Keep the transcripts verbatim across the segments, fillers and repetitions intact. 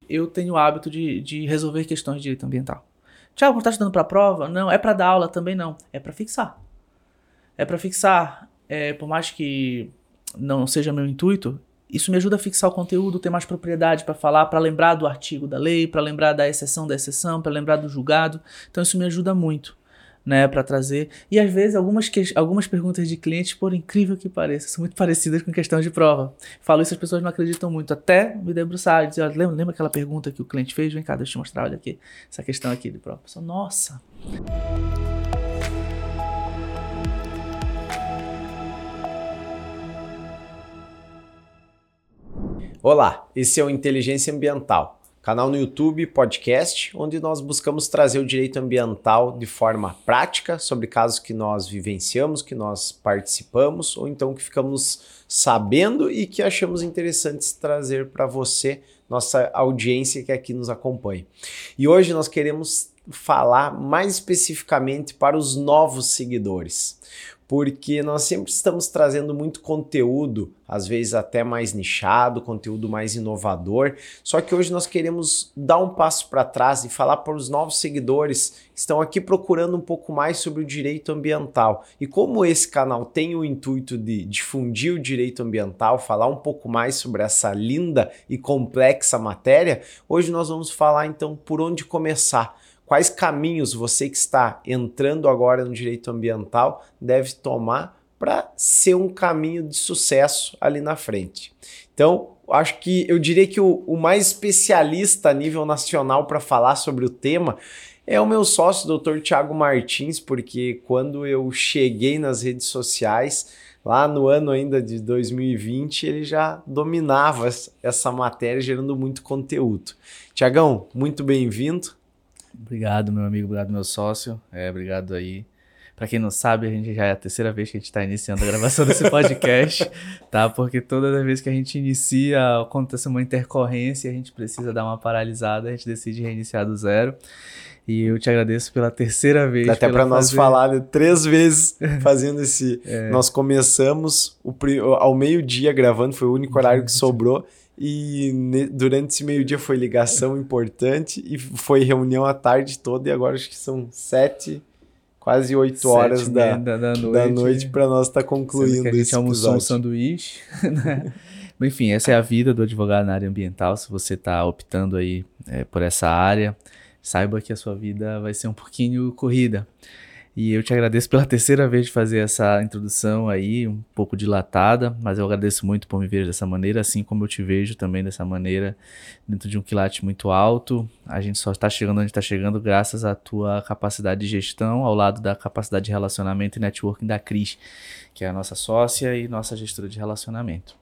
eu tenho o hábito de, de resolver questões de direito ambiental. Tiago, não está estudando para a prova? Não. É para dar aula? Também não. É para fixar. É para fixar. É, por mais que não seja meu intuito, isso me ajuda a fixar o conteúdo, ter mais propriedade para falar, para lembrar do artigo da lei, para lembrar da exceção da exceção, para lembrar do julgado. Então isso me ajuda muito, né, para trazer. E às vezes algumas, que... algumas perguntas de clientes, por incrível que pareça, são muito parecidas com questões de prova. Falo isso, as pessoas não acreditam muito. Até me debruçar e dizer, olha, lembra, lembra aquela pergunta que o cliente fez? Vem cá, deixa eu te mostrar, olha aqui, essa questão aqui de prova. Só, nossa... Olá, esse é o Inteligência Ambiental, canal no YouTube, podcast, onde nós buscamos trazer o direito ambiental de forma prática sobre casos que nós vivenciamos, que nós participamos ou então que ficamos sabendo e que achamos interessantes trazer para você, nossa audiência que aqui nos acompanha. E hoje nós queremos falar mais especificamente para os novos seguidores, porque nós sempre estamos trazendo muito conteúdo, às vezes até mais nichado, conteúdo mais inovador, só que hoje nós queremos dar um passo para trás e falar para os novos seguidores que estão aqui procurando um pouco mais sobre o direito ambiental. E como esse canal tem o intuito de difundir o direito ambiental, falar um pouco mais sobre essa linda e complexa matéria, hoje nós vamos falar então por onde começar. Quais caminhos você que está entrando agora no direito ambiental deve tomar para ser um caminho de sucesso ali na frente? Então, acho que eu diria que o, o mais especialista a nível nacional para falar sobre o tema é o meu sócio, doutor Tiago Martins, porque quando eu cheguei nas redes sociais, lá no ano ainda de dois mil e vinte, ele já dominava essa matéria, gerando muito conteúdo. Tiagão, muito bem-vindo. Obrigado, meu amigo, obrigado, meu sócio. É, obrigado aí. Pra quem não sabe, a gente já é a terceira vez que a gente tá iniciando a gravação desse podcast, tá? Porque toda vez que a gente inicia, acontece uma intercorrência, a gente precisa dar uma paralisada, a gente decide reiniciar do zero. E eu te agradeço pela terceira vez. Dá até para nós fazer... falar, né? Três vezes fazendo esse... É. Nós começamos o, ao meio-dia gravando, foi o único horário que sobrou. E ne, durante esse meio-dia foi ligação importante e foi reunião a tarde toda. E agora acho que são sete, quase oito horas da, da, da noite, da noite para nós estar tá concluindo que a gente esse almoçou episódio. Um sanduíche, né? Enfim, essa é a vida do advogado na área ambiental. Se você está optando aí é, por essa área, saiba que a sua vida vai ser um pouquinho corrida. E eu te agradeço pela terceira vez de fazer essa introdução aí, um pouco dilatada, mas eu agradeço muito por me ver dessa maneira, assim como eu te vejo também dessa maneira, dentro de um quilate muito alto. A gente só está chegando onde está chegando graças à tua capacidade de gestão, ao lado da capacidade de relacionamento e networking da Cris, que é a nossa sócia e nossa gestora de relacionamento.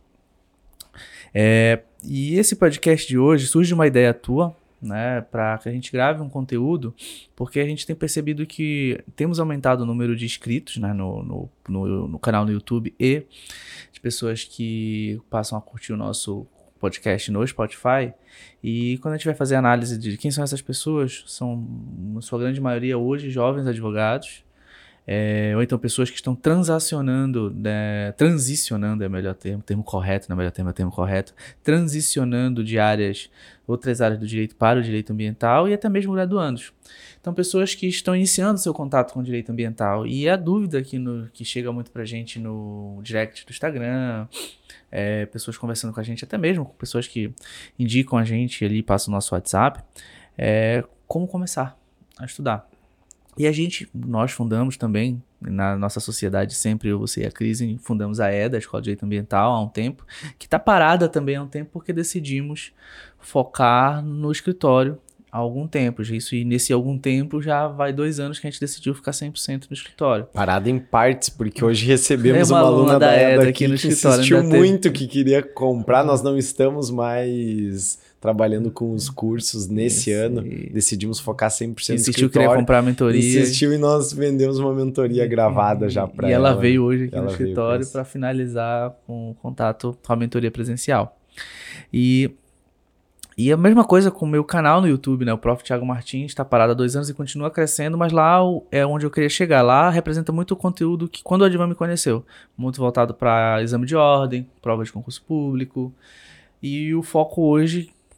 É, e esse podcast de hoje surge de uma ideia tua, né, para que a gente grave um conteúdo, porque a gente tem percebido que temos aumentado o número de inscritos, né, no, no, no, no canal no YouTube e de pessoas que passam a curtir o nosso podcast no Spotify. E quando a gente vai fazer análise de quem são essas pessoas, são, na sua grande maioria hoje, jovens advogados, É, ou então pessoas que estão transacionando, né, transicionando é o melhor termo, termo correto, não é o melhor termo, é o termo correto, transicionando de áreas, outras áreas do direito para o direito ambiental e até mesmo graduandos. Então pessoas que estão iniciando seu contato com o direito ambiental e a dúvida que, no, que chega muito pra gente no direct do Instagram, é, pessoas conversando com a gente, até mesmo com pessoas que indicam a gente ali, passam o nosso WhatsApp, é, como começar a estudar. E a gente, nós fundamos também, na nossa sociedade, sempre eu, você e a Cris, fundamos a E D A, a Escola de Direito Ambiental, há um tempo, que está parada também há um tempo, porque decidimos focar no escritório há algum tempo. Isso, e nesse algum tempo já vai dois anos que a gente decidiu ficar cem por cento no escritório. Parada em partes, porque hoje recebemos é uma, uma aluna da E D A aqui, aqui no que escritório, insistiu muito teve... que queria comprar. Nós não estamos mais trabalhando com os cursos nesse Esse... ano, decidimos focar cem por cento no Insistiu, escritório. queria comprar a mentoria. Insistiu e nós vendemos uma mentoria gravada já para ela. E ela veio hoje aqui ela no escritório para finalizar com o contato com a mentoria presencial. E, e a mesma coisa com o meu canal no YouTube, né? O Prof Tiago Martins está parado há dois anos e continua crescendo, mas lá é onde eu queria chegar. Lá representa muito o conteúdo que quando o Advan me conheceu, muito voltado para exame de ordem, prova de concurso público, e o foco hoje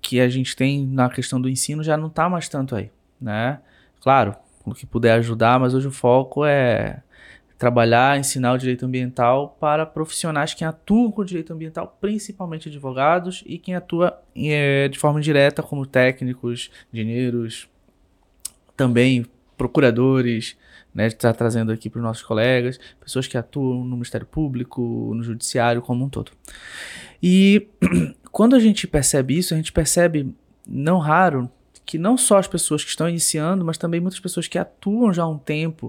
que a gente tem na questão do ensino já não está mais tanto aí, né? Claro, o que puder ajudar, mas hoje o foco é trabalhar, ensinar o direito ambiental para profissionais que atuam com o direito ambiental, principalmente advogados, e quem atua é, de forma direta, como técnicos, engenheiros, também procuradores, né, está trazendo aqui para os nossos colegas, pessoas que atuam no Ministério Público, no Judiciário como um todo. E quando a gente percebe isso, a gente percebe, não raro, que não só as pessoas que estão iniciando, mas também muitas pessoas que atuam já há um tempo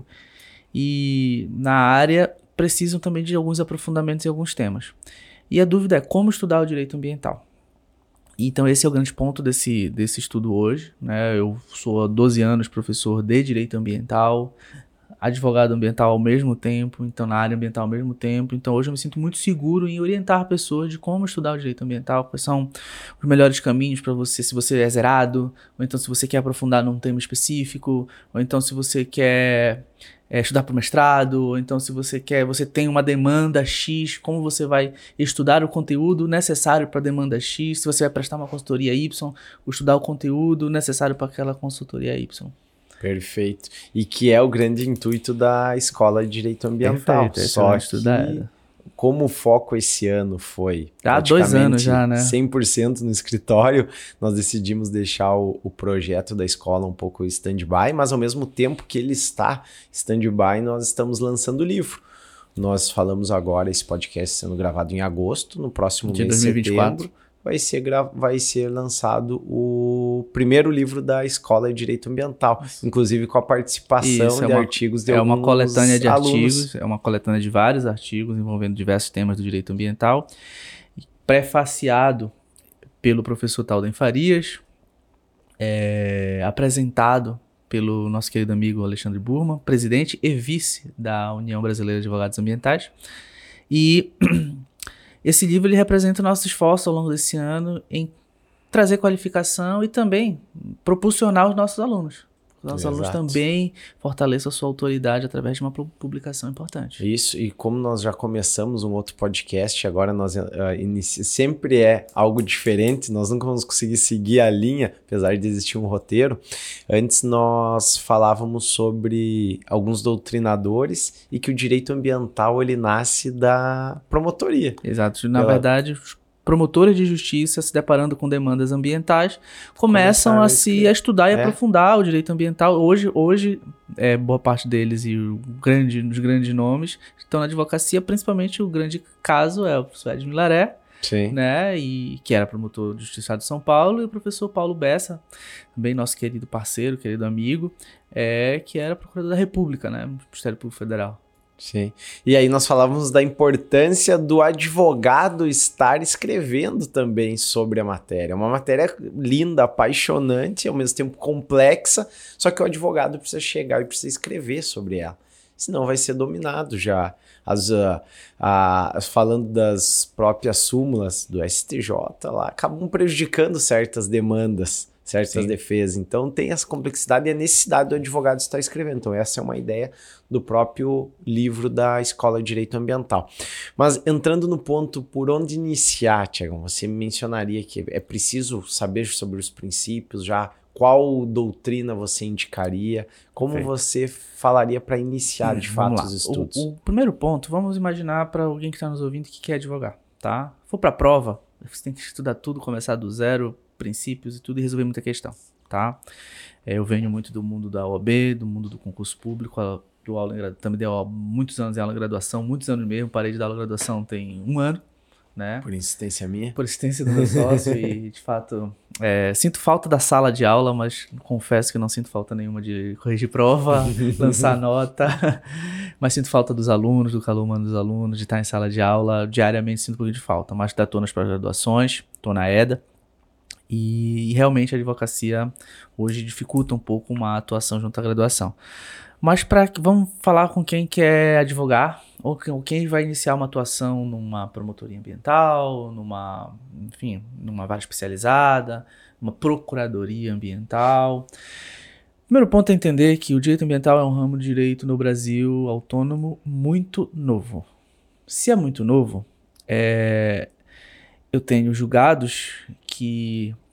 e na área precisam também de alguns aprofundamentos em alguns temas. E a dúvida é como estudar o direito ambiental. Então esse é o grande ponto desse, desse estudo hoje, né? Eu sou há doze anos professor de direito ambiental, advogado ambiental ao mesmo tempo, então na área ambiental ao mesmo tempo. Então hoje eu me sinto muito seguro em orientar pessoas de como estudar o direito ambiental, quais são os melhores caminhos para você, se você é zerado, ou então se você quer aprofundar num tema específico, ou então se você quer é, estudar para o mestrado, ou então se você quer, você tem uma demanda X, como você vai estudar o conteúdo necessário para a demanda X, se você vai prestar uma consultoria Y, ou estudar o conteúdo necessário para aquela consultoria Y. Perfeito. E que é o grande intuito da Escola de Direito Ambiental. Perfeito, Só que, como o foco esse ano foi há dois anos já, né? cem por cento no escritório, nós decidimos deixar o, o projeto da escola um pouco stand-by, mas ao mesmo tempo que ele está stand-by, nós estamos lançando o livro. Nós falamos agora, esse podcast sendo gravado em agosto, no próximo de mês dois mil e vinte e quatro. setembro, vai ser, gra- vai ser lançado o primeiro livro da Escola de Direito Ambiental, inclusive com a participação Isso, de é uma, artigos de é alguns uma coletânea de alunos. artigos, é uma coletânea de vários artigos envolvendo diversos temas do direito ambiental, prefaciado pelo professor Talden Farias, é, apresentado pelo nosso querido amigo Alexandre Burman, presidente e vice da União Brasileira de Advogados Ambientais. E esse livro ele representa o nosso esforço ao longo desse ano em trazer qualificação e também proporcionar aos nossos alunos. Os nossos Exato. alunos também fortaleçam a sua autoridade através de uma publicação importante. Isso, e como nós já começamos um outro podcast, agora nós uh, inici... sempre é algo diferente, nós nunca vamos conseguir seguir a linha, apesar de existir um roteiro. Antes nós falávamos sobre alguns doutrinadores e que o direito ambiental ele nasce da promotoria. Exato, na Pela... verdade... promotores de justiça se deparando com demandas ambientais começam a, a se a estudar e é. aprofundar o direito ambiental. Hoje, hoje é, boa parte deles e o grande, os grandes nomes estão na advocacia, principalmente o grande caso é o professor Edmir Laré, Sim. né, e, que era promotor de justiça de São Paulo, e o professor Paulo Bessa, também nosso querido parceiro, querido amigo, é, que era procurador da República, né, do Ministério Público Federal. Sim. E aí nós falávamos da importância do advogado estar escrevendo também sobre a matéria. Uma matéria linda, apaixonante, ao mesmo tempo complexa, só que o advogado precisa chegar e precisa escrever sobre ela. Senão vai ser dominado já. As, uh, uh, falando das próprias súmulas do S T J, lá, acabam prejudicando certas demandas, certas Sim. defesas. Então tem essa complexidade e a necessidade do advogado estar escrevendo. Então essa é uma ideia do próprio livro da Escola de Direito Ambiental. Mas entrando no ponto por onde iniciar, Tiagão, você mencionaria que é preciso saber sobre os princípios já, qual doutrina você indicaria, como Perfeito. Você falaria para iniciar hum, de fato os estudos? O, o primeiro ponto, vamos imaginar para alguém que está nos ouvindo que quer advogar, tá? Se for para a prova, você tem que estudar tudo, começar do zero, princípios e tudo e resolver muita questão, tá? Eu venho muito do mundo da O A B, do mundo do concurso público, do aula, também dei muitos anos em aula de graduação, muitos anos mesmo, parei de dar aula de graduação tem um ano, né? Por insistência minha? Por insistência do meu sócio e, de fato, é, sinto falta da sala de aula, mas confesso que não sinto falta nenhuma de corrigir prova, lançar nota, mas sinto falta dos alunos, do calor humano dos alunos, de estar em sala de aula, diariamente sinto um pouquinho de falta, mas estou nas pós-graduações, estou na E D A, e, e realmente a advocacia hoje dificulta um pouco uma atuação junto à graduação. Mas pra, vamos falar com quem quer advogar, ou quem vai iniciar uma atuação numa promotoria ambiental, numa, enfim, numa vara especializada, numa procuradoria ambiental. Primeiro ponto é entender que o direito ambiental é um ramo de direito no Brasil autônomo muito novo. Se é muito novo, é, eu tenho julgados que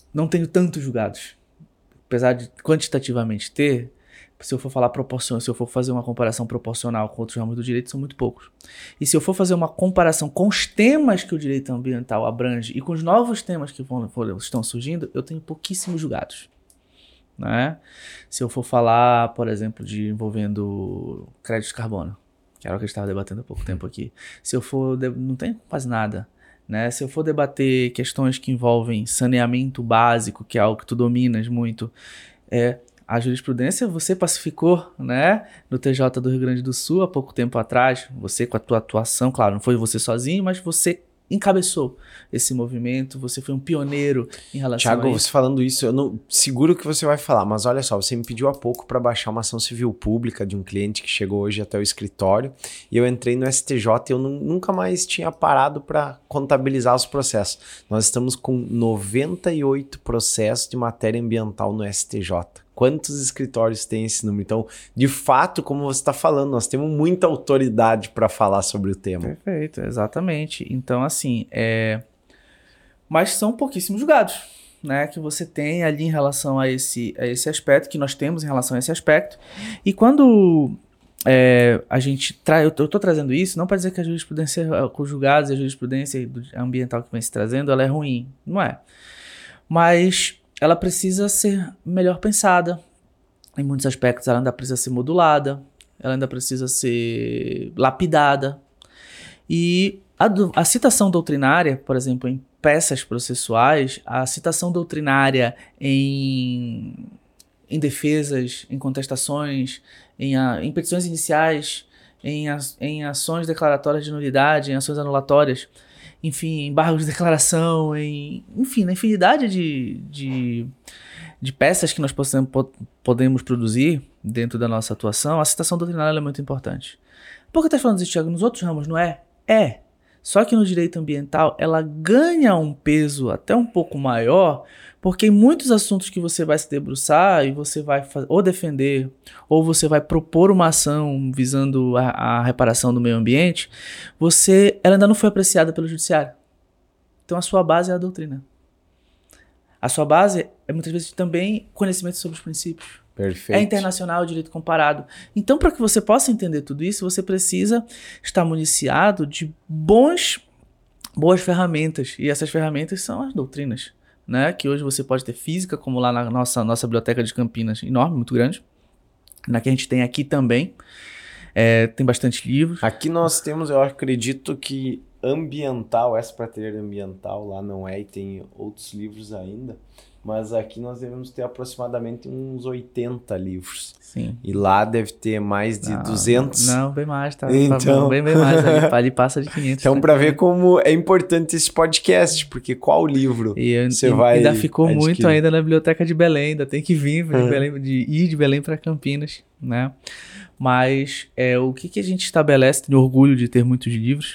não tenho tantos julgados. Apesar de quantitativamente ter, se eu for falar proporção, se eu for fazer uma comparação proporcional com outros ramos do direito, são muito poucos. E se eu for fazer uma comparação com os temas que o direito ambiental abrange e com os novos temas que vão, estão surgindo, eu tenho pouquíssimos julgados. Né? Se eu for falar, por exemplo, de envolvendo crédito de carbono, que era o que a gente estava debatendo há pouco tempo aqui. Se eu for, de... não tem quase nada. Né? Se eu for debater questões que envolvem saneamento básico, que é algo que tu dominas muito, é, a jurisprudência você pacificou, né, no T J do Rio Grande do Sul há pouco tempo atrás, você com a tua atuação, claro, não foi você sozinho, mas você encabeçou esse movimento, você foi um pioneiro em relação Thiago, a isso. você falando isso, eu não seguro que você vai falar, mas olha só, você me pediu há pouco para baixar uma ação civil pública de um cliente que chegou hoje até o escritório e eu entrei no S T J e eu não, nunca mais tinha parado para contabilizar os processos. Nós estamos com noventa e oito processos de matéria ambiental no S T J. Quantos escritórios tem esse número? Então, de fato, como você está falando, nós temos muita autoridade para falar sobre o tema. Perfeito, exatamente. Então, assim, é... mas são pouquíssimos julgados, né, que você tem ali em relação a esse, a esse aspecto, que nós temos em relação a esse aspecto. E quando é, a gente traz, eu estou trazendo isso, não para dizer que a jurisprudência com julgados e a jurisprudência ambiental que vem se trazendo, ela é ruim, não é. Mas ela precisa ser melhor pensada. Em muitos aspectos ela ainda precisa ser modulada, ela ainda precisa ser lapidada. E a, a citação doutrinária, por exemplo, em peças processuais, a citação doutrinária em, em defesas, em contestações, em, a, em petições iniciais, em, a, em ações declaratórias de nulidade, em ações anulatórias, enfim, em embargos de declaração, em, enfim, na infinidade de, de, de peças que nós possamos, podemos produzir dentro da nossa atuação, a citação doutrinária é muito importante. Por que eu estou falando isso, Thiago? Nos outros ramos, não é? É. Só que no direito ambiental ela ganha um peso até um pouco maior, porque em muitos assuntos que você vai se debruçar e você vai ou defender, ou você vai propor uma ação visando a, a reparação do meio ambiente, você, ela ainda não foi apreciada pelo judiciário. Então a sua base é a doutrina. A sua base é muitas vezes também conhecimento sobre os princípios. Perfeito. É internacional o direito comparado. Então, para que você possa entender tudo isso, você precisa estar municiado de bons, boas ferramentas. E essas ferramentas são as doutrinas, né? Que hoje você pode ter física, como lá na nossa, nossa biblioteca de Campinas, enorme, muito grande. Na que a gente tem aqui também. É, tem bastante livros. Aqui nós temos, eu acredito que ambiental, essa prateleira ambiental lá não é, e tem outros livros ainda. Mas aqui nós devemos ter aproximadamente uns oitenta livros. Sim. E lá deve ter mais de não, duzentos. Não, bem mais, tá? Então... Bem, bem mais. Ali, ali passa de quinhentos. Então, para ver como é importante esse podcast, porque qual livro e, você e, vai ainda ficou adquirir? Muito ainda na biblioteca de Belém, ainda tem que vir de, Belém, de ir de Belém para Campinas, né? Mas é, o que, que a gente estabelece, tenho orgulho de ter muitos livros,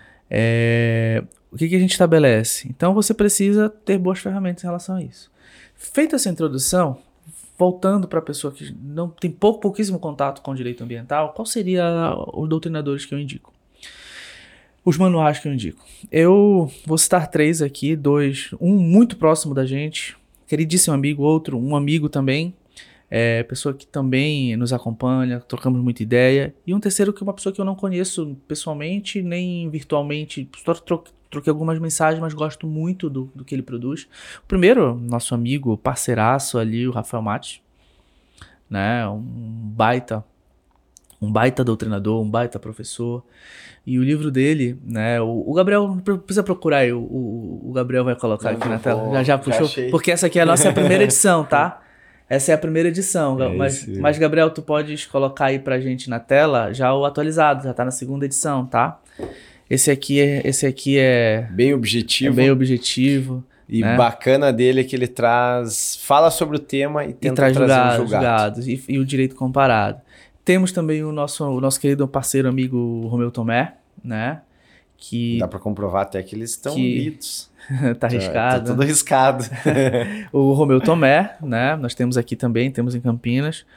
é, o que, que a gente estabelece? Então, você precisa ter boas ferramentas em relação a isso. Feita essa introdução, voltando para a pessoa que não tem pouco, pouquíssimo contato com o direito ambiental, qual seria os doutrinadores que eu indico? Os manuais que eu indico. Eu vou citar três aqui, dois, um muito próximo da gente, queridíssimo amigo, outro, um amigo também, é, pessoa que também nos acompanha, trocamos muita ideia, e um terceiro que é uma pessoa que eu não conheço pessoalmente, nem virtualmente, só troquei Troquei algumas mensagens, mas gosto muito do, do que ele produz. O primeiro, nosso amigo, parceiraço ali, o Rafael Mates, né? Um baita, um baita doutrinador, um baita professor. E o livro dele, né? O, o Gabriel, precisa procurar aí, o, o, o Gabriel vai colocar Não, aqui na tela. Já, já puxou? Já porque essa aqui é a nossa primeira edição, tá? Essa é a primeira edição. É mas, mas, Gabriel, tu podes colocar aí pra gente na tela já o atualizado, já tá na segunda edição, tá? Esse aqui é, esse aqui é bem objetivo. É bem objetivo. E né? Bacana dele é que ele traz, fala sobre o tema e tenta e traz trazer julgados, um julgado. julgados e, e o direito comparado. Temos também o nosso, o nosso querido parceiro amigo Romeu Tomé, né? Que dá para comprovar até que eles estão que... lidos. tá arriscado. Tá tudo arriscado. O Romeu Tomé, né? Nós temos aqui também, temos em Campinas.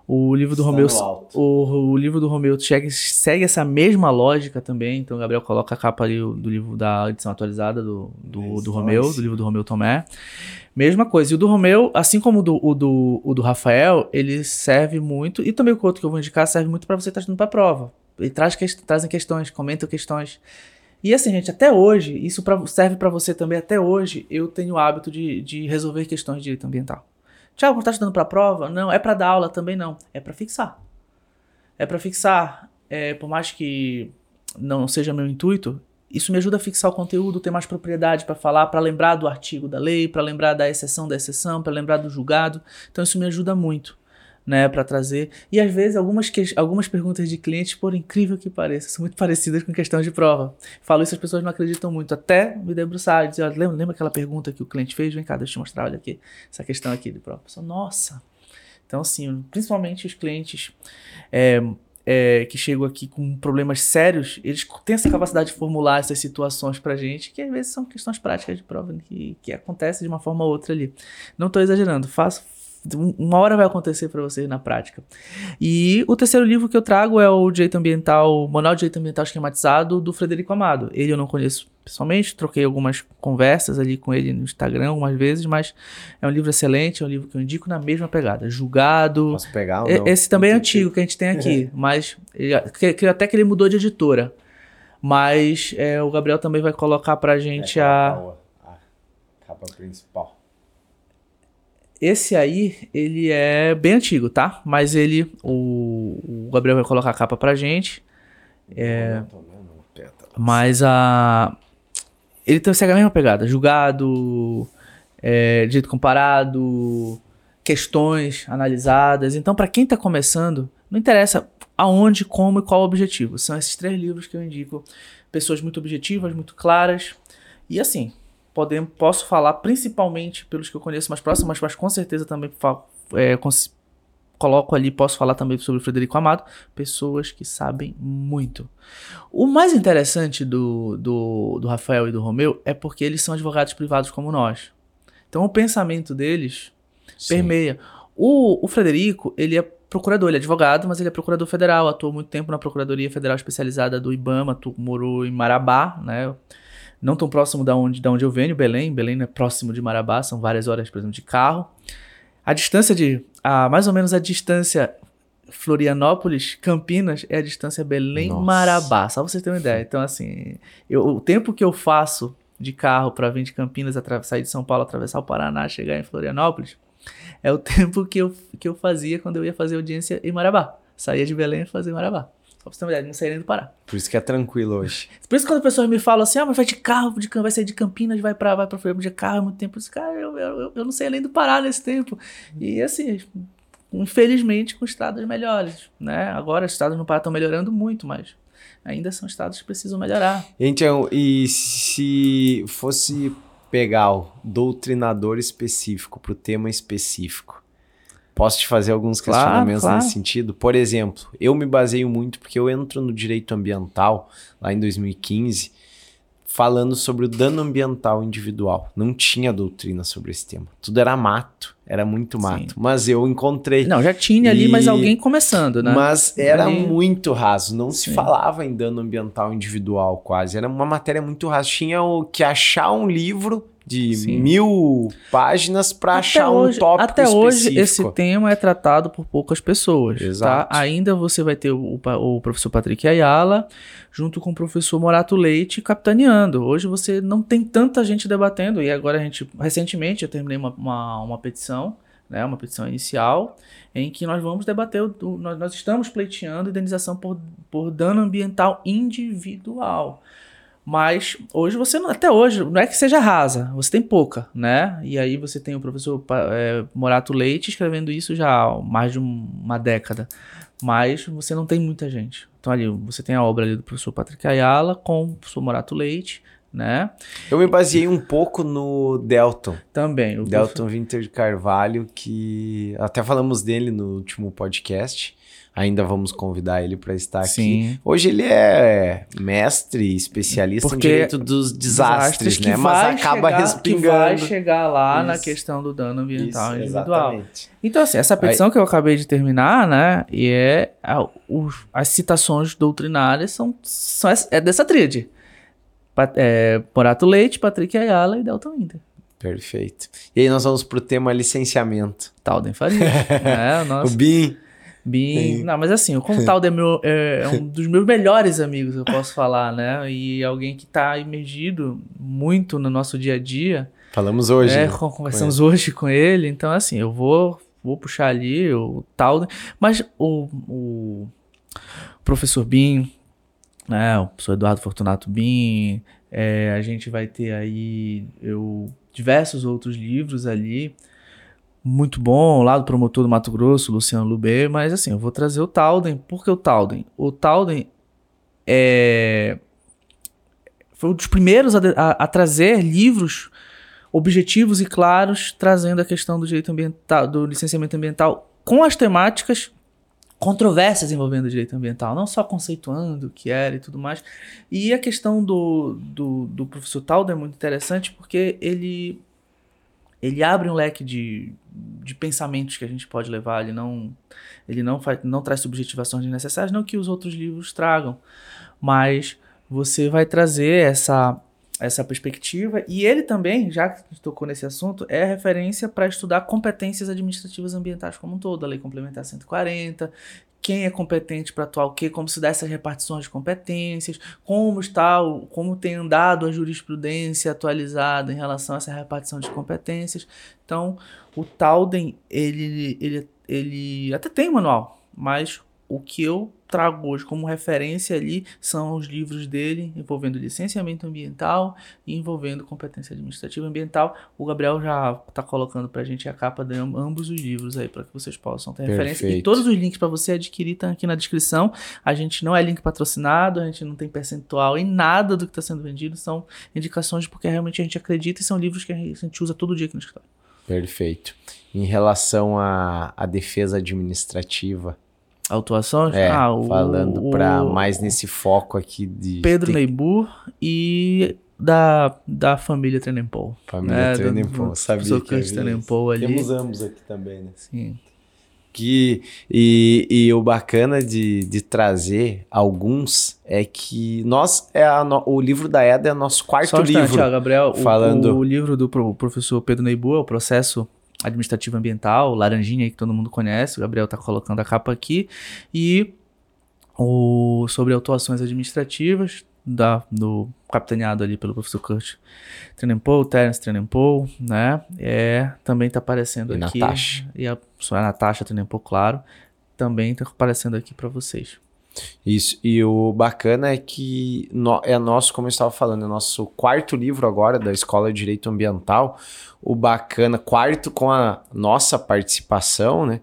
O livro do Está Romeu, no alto. o, o livro do Romeu segue, segue essa mesma lógica também. Então o Gabriel coloca a capa ali do livro da edição atualizada do, do, do Romeu, do livro do Romeu Tomé. Mesma coisa. E o do Romeu, assim como o do, o do, o do Rafael, ele serve muito, e também o outro que eu vou indicar serve muito para você estar estudando para a prova. Ele traz que, trazem questões, comentam questões. E assim, gente, até hoje, isso pra, serve para você também, até hoje, eu tenho o hábito de, de resolver questões de direito ambiental. Tiago, você está estudando para a prova? Não, é para dar aula também não. É para fixar. É para fixar. É, por mais que não seja meu intuito, isso me ajuda a fixar o conteúdo, ter mais propriedade para falar, para lembrar do artigo da lei, para lembrar da exceção da exceção, para lembrar do julgado. Então isso me ajuda muito, né, para trazer. E às vezes algumas, que, algumas perguntas de clientes, por incrível que pareça, são muito parecidas com questões de prova. Falo isso, as pessoas não acreditam muito. Até me debruçar e dizer, olha, lembra, lembra aquela pergunta que o cliente fez? Vem cá, deixa eu te mostrar, olha aqui, essa questão aqui de prova. Pessoal, nossa! Então assim, principalmente os clientes é, é, que chegam aqui com problemas sérios, eles têm essa capacidade de formular essas situações pra gente, que às vezes são questões práticas de prova que, que acontecem de uma forma ou outra ali. Não estou exagerando, faço uma hora vai acontecer para vocês na prática. E o terceiro livro que eu trago é o Direito Ambiental, Manual de Direito Ambiental Esquematizado, do Frederico Amado. Ele eu não conheço pessoalmente, troquei algumas conversas ali com ele no Instagram algumas vezes, mas é um livro excelente, é um livro que eu indico na mesma pegada. Julgado. Posso pegar ou não? Esse também é Entendi. antigo que a gente tem aqui, mas ele, até que ele mudou de editora. Mas é, o Gabriel também vai colocar pra gente é, a... a capa principal. Esse aí, ele é bem antigo, tá? Mas ele, o, o Gabriel vai colocar a capa pra gente. É, mas a... Ele tem, segue a mesma pegada. Julgado, é, direito comparado, questões analisadas. Então, pra quem tá começando, não interessa aonde, como e qual o objetivo. São esses três livros que eu indico. Pessoas muito objetivas, muito claras. E assim... Podem, posso falar principalmente pelos que eu conheço mais próximos, mas, mas com certeza também é, cons- coloco ali, posso falar também sobre o Frederico Amado, pessoas que sabem muito. O mais interessante do, do, do Rafael e do Romeu é porque eles são advogados privados como nós. Então o pensamento deles Sim. permeia. O, o Frederico, ele é procurador, ele é advogado, mas ele é procurador federal, atuou muito tempo na Procuradoria Federal Especializada do IBAMA, atuou, morou em Marabá, né? Não tão próximo da onde, da onde eu venho, Belém. Belém não é próximo de Marabá, são várias horas, por exemplo, de carro. A distância de... A, mais ou menos a distância Florianópolis, Campinas, é a distância Belém-Marabá. Só pra vocês terem uma ideia. Então, assim, eu, o tempo que eu faço de carro para vir de Campinas, sair de São Paulo, atravessar o Paraná, chegar em Florianópolis, é o tempo que eu, que eu fazia quando eu ia fazer audiência em Marabá. Saía de Belém e fazia em Marabá. Só pra você ter uma ideia, não saía nem do Pará. Por isso que é tranquilo hoje. Por isso que quando as pessoas me falam assim, ah, mas vai de carro, de, vai sair de Campinas, vai pra, vai pra Florianópolis de carro, é muito tempo. Eu disse, cara, eu, eu, eu não sei além do Pará nesse tempo. E assim, infelizmente, com estradas melhores, né? Agora os estados no Pará estão melhorando muito, mas ainda são estados que precisam melhorar. Então, e se fosse pegar o doutrinador específico pro tema específico, posso te fazer alguns questionamentos claro, claro. nesse sentido? Por exemplo, eu me baseio muito porque eu entro no direito ambiental, lá em dois mil e quinze, falando sobre o dano ambiental individual. Não tinha doutrina sobre esse tema. Tudo era mato, era muito mato. Sim. Mas eu encontrei... Não, já tinha ali, e... mas alguém começando, né? Mas era ali... muito raso. Não Sim. se falava em dano ambiental individual quase. Era uma matéria muito rasa. Tinha o que achar um livro... de Sim. mil páginas para achar hoje, um tópico até específico. Até hoje, esse tema é tratado por poucas pessoas. Exato. Tá? Ainda você vai ter o, o professor Patrick Ayala, junto com o professor Morato Leite, capitaneando. Hoje você não tem tanta gente debatendo, e agora a gente, recentemente, eu terminei uma, uma, uma petição, né, uma petição inicial, em que nós vamos debater, o, nós, nós estamos pleiteando indenização por, por dano ambiental individual. Mas hoje você, não, até hoje, não é que seja rasa, você tem pouca, né? E aí você tem o professor é, Morato Leite escrevendo isso já há mais de um, uma década. Mas você não tem muita gente. Então ali, você tem a obra ali do professor Patrick Ayala com o professor Morato Leite, né? Eu me baseei um pouco no Delton. Também. O Delton Winter de Carvalho, que até falamos dele no último podcast. Ainda vamos convidar ele para estar Sim. aqui. Hoje ele é mestre, especialista Porque em direito dos desastres, desastres né? Mas acaba chegar, respingando. Que vai chegar lá Isso. na questão do dano ambiental Isso, individual. exatamente. Então, assim, essa petição Aí... que eu acabei de terminar, né? E é a, o, as citações doutrinárias são, são é dessa tríade. É, Morato Leite, Patrick Ayala e Delton Winter. Perfeito. E aí nós vamos pro tema licenciamento. Talden Farias. né? Nossa. O B I M. Bem, não, mas assim, o Contaldo é, meu, é, é um dos meus melhores amigos, eu posso falar, né? E alguém que está imergido muito no nosso dia a dia. Falamos hoje. É, né? Conversamos com hoje com ele. Então, assim, eu vou, vou puxar ali o Talden. Mas o, o professor Bin, né? O professor Eduardo Fortunato Bin, é, a gente vai ter aí eu, diversos outros livros ali. Muito bom, lá do promotor do Mato Grosso, Luciano Lubê, mas assim, eu vou trazer o Talden. Por que o Talden? O Talden é... foi um dos primeiros a, a, a trazer livros objetivos e claros, trazendo a questão do direito ambiental, do licenciamento ambiental, com as temáticas controversas envolvendo o direito ambiental, não só conceituando o que era e tudo mais. E a questão do, do, do professor Talden é muito interessante porque ele... ele abre um leque de, de pensamentos que a gente pode levar, ele não, ele não, faz, não traz subjetivações desnecessárias, não que os outros livros tragam, mas você vai trazer essa, essa perspectiva, e ele também, já que a gente tocou nesse assunto, é referência para estudar competências administrativas ambientais como um todo, a Lei Complementar cento e quarenta, quem é competente para atuar o quê, como se dá essas repartições de competências, como está, como tem andado a jurisprudência atualizada em relação a essa repartição de competências. Então, o Talden, ele, ele, ele até tem manual, mas o que eu trago hoje como referência ali são os livros dele envolvendo licenciamento ambiental e envolvendo competência administrativa ambiental. O Gabriel já está colocando para a gente a capa de ambos os livros aí para que vocês possam ter Perfeito. referência. E todos os links para você adquirir estão aqui na descrição. A gente não é link patrocinado, a gente não tem percentual em nada do que está sendo vendido, são indicações porque realmente a gente acredita e são livros que a gente usa todo dia aqui no escritório. Perfeito. Em relação à, à defesa administrativa, autuações? É, ah, o, falando para o, mais nesse foco aqui de... Pedro tem... Neibur e da, da família Trenempol. Família né? Trenempol, sabia que havia Trenempol ali. Temos ambos aqui também, né? Sim. Que, e, e o bacana de, de trazer alguns é que nós, é a no, o livro da Eda é o nosso quarto Só um livro. instante, ó, Gabriel, falando... o, o livro do professor Pedro Neibur é o Processo Administrativo Ambiental, laranjinha aí que todo mundo conhece, o Gabriel tá colocando a capa aqui, e o, sobre autuações administrativas, da, do, capitaneado ali pelo professor Kurt Trenempol, Terence Trenempol, né, é, também tá aparecendo e aqui, Natasha. e a, a Natasha Trenempol, claro, também tá aparecendo aqui para vocês. Isso, e o bacana é que no, é nosso, como eu estava falando, é nosso quarto livro agora da Escola de Direito Ambiental. O bacana, quarto com a nossa participação, né?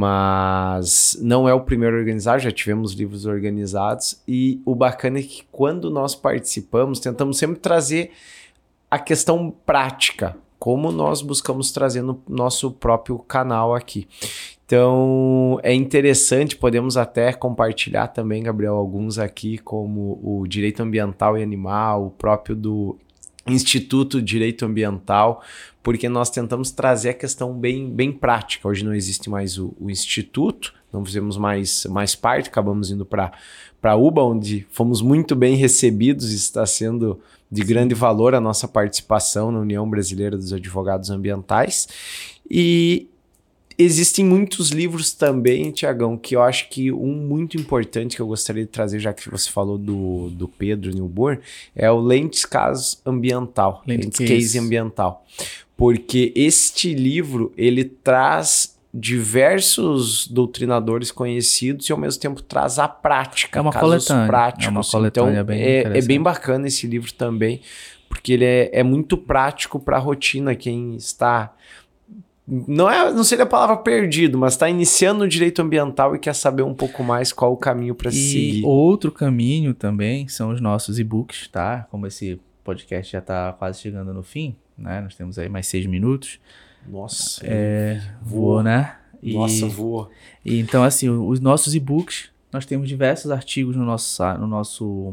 Mas não é o primeiro a organizar, já tivemos livros organizados. E o bacana é que quando nós participamos, tentamos sempre trazer a questão prática, como nós buscamos trazer no nosso próprio canal aqui. Então, é interessante, podemos até compartilhar também, Gabriel, alguns aqui, como o Direito Ambiental e Animal, o próprio do Instituto Direito Ambiental, porque nós tentamos trazer a questão bem, bem prática. Hoje não existe mais o, o Instituto, não fizemos mais, mais parte, acabamos indo para a U B A, onde fomos muito bem recebidos e está sendo de grande valor a nossa participação na União Brasileira dos Advogados Ambientais. E existem muitos livros também, Tiagão, que eu acho que um muito importante que eu gostaria de trazer, já que você falou do, do Pedro Neubor, é o Lentes Caso Ambiental, Lentes Case Ambiental. Porque este livro, ele traz diversos doutrinadores conhecidos e ao mesmo tempo traz a prática, é uma casos coletânea, práticos. É uma coletânea então, bem é, é bem bacana esse livro também, porque ele é, é muito prático para a rotina, quem está... Não, é, não seria a palavra perdido, mas está iniciando o direito ambiental e quer saber um pouco mais qual o caminho para se seguir. E outro caminho também são os nossos e-books, tá? Como esse podcast já está quase chegando no fim, né? Nós temos aí mais seis minutos. Nossa, é, voou, né? E, Nossa, voa. E, então, assim, os nossos e-books, nós temos diversos artigos no nosso, no nosso,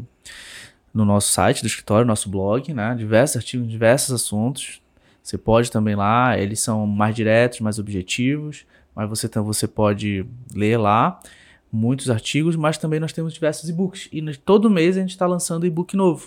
no nosso site do escritório, no nosso blog, né? Diversos artigos, diversos assuntos. Você pode também lá, eles são mais diretos, mais objetivos, mas você, você pode ler lá muitos artigos, mas também nós temos diversos e-books. E todo mês a gente está lançando e-book novo.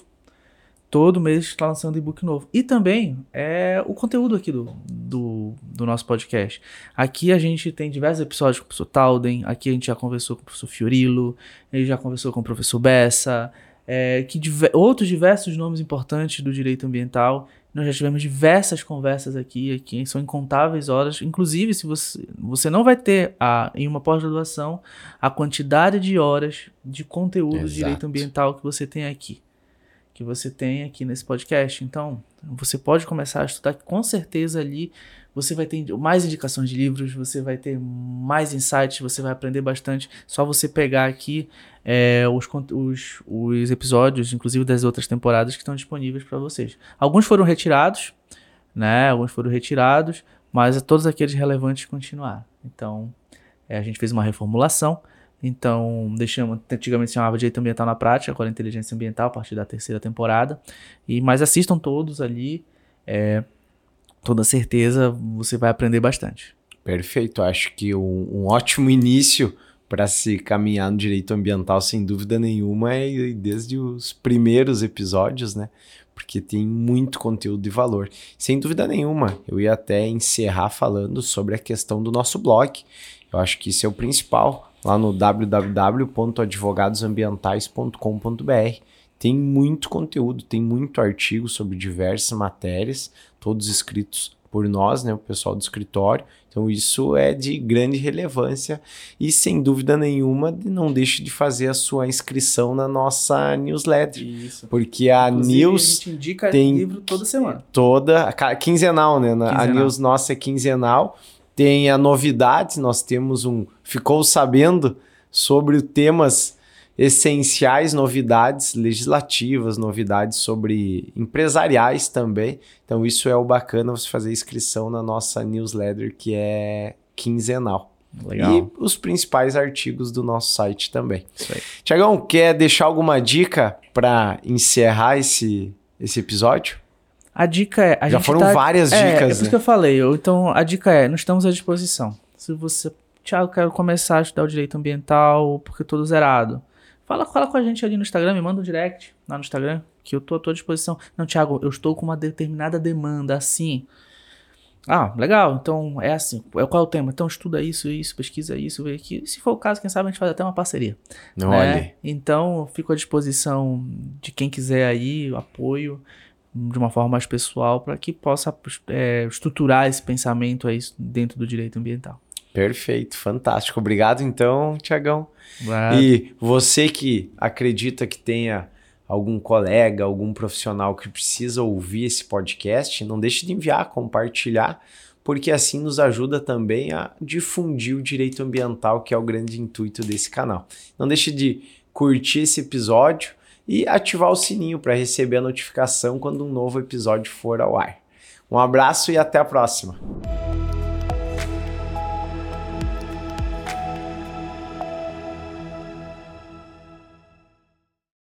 Todo mês está lançando e-book novo. E também é o conteúdo aqui do, do, do nosso podcast. Aqui a gente tem diversos episódios com o professor Talden, aqui a gente já conversou com o professor Fiorilo, a gente já conversou com o professor Bessa, é, que diver, outros diversos nomes importantes do direito ambiental. Nós já tivemos diversas conversas aqui, aqui, são incontáveis horas. Inclusive, se você, você não vai ter a, em uma pós-graduação a quantidade de horas de conteúdo Exato. de direito ambiental que você tem aqui. Que você tem aqui nesse podcast. Então, você pode começar a estudar, com certeza ali você vai ter mais indicações de livros, você vai ter mais insights, você vai aprender bastante. Só você pegar aqui é, os, os, os episódios, inclusive das outras temporadas que estão disponíveis para vocês. Alguns foram retirados, né? Alguns foram retirados, mas todos aqueles relevantes continuaram. Então, é, a gente fez uma reformulação. Então, deixamos, antigamente se chamava Direito Ambiental na Prática, agora Inteligência Ambiental, a partir da terceira temporada. E, mas assistam todos ali, é, toda certeza você vai aprender bastante. Perfeito, acho que um, um ótimo início para se caminhar no direito ambiental, sem dúvida nenhuma, é desde os primeiros episódios, né? Porque tem muito conteúdo de valor. Sem dúvida nenhuma, eu ia até encerrar falando sobre a questão do nosso blog. Eu acho que isso é o principal. Lá no w w w ponto advogados ambientais ponto com ponto b r tem muito conteúdo, tem muito artigo sobre diversas matérias, todos escritos por nós, né, o pessoal do escritório. Então isso é de grande relevância e sem dúvida nenhuma não deixe de fazer a sua inscrição na nossa newsletter. Isso. Porque a Inclusive, news a gente indica tem livro toda semana. Toda, quinzenal, né? Quinzenal. A news nossa é quinzenal. Tem a novidade, nós temos um... Ficou sabendo sobre temas essenciais, novidades legislativas, novidades sobre empresariais também. Então isso é o bacana, você fazer inscrição na nossa newsletter, que é quinzenal. Legal. E os principais artigos do nosso site também. Tiagão, quer deixar alguma dica para encerrar esse, esse episódio? A dica é... A Já gente foram tá, várias é, dicas, É por isso né? que eu falei. Eu, então, a dica é, nós estamos à disposição. Se você... Tiago, quero começar a estudar o direito ambiental porque eu tô zerado. Fala, fala com a gente ali no Instagram, me manda um direct lá no Instagram, que eu tô à tua disposição. Não, Tiago, eu estou com uma determinada demanda, assim. Ah, legal, então é assim. Qual é o tema? Então estuda isso, isso, pesquisa isso, vê aqui. Se for o caso, quem sabe a gente faz até uma parceria. Não, né? Olha. Então, eu fico à disposição de quem quiser aí, o apoio de uma forma mais pessoal, para que possa é, estruturar esse pensamento aí dentro do direito ambiental. Perfeito, fantástico. Obrigado então, Tiagão. Obrigado. E você que acredita que tenha algum colega, algum profissional que precisa ouvir esse podcast, não deixe de enviar, compartilhar, porque assim nos ajuda também a difundir o direito ambiental, que é o grande intuito desse canal. Não deixe de curtir esse episódio e ativar o sininho para receber a notificação quando um novo episódio for ao ar. Um abraço e até a próxima!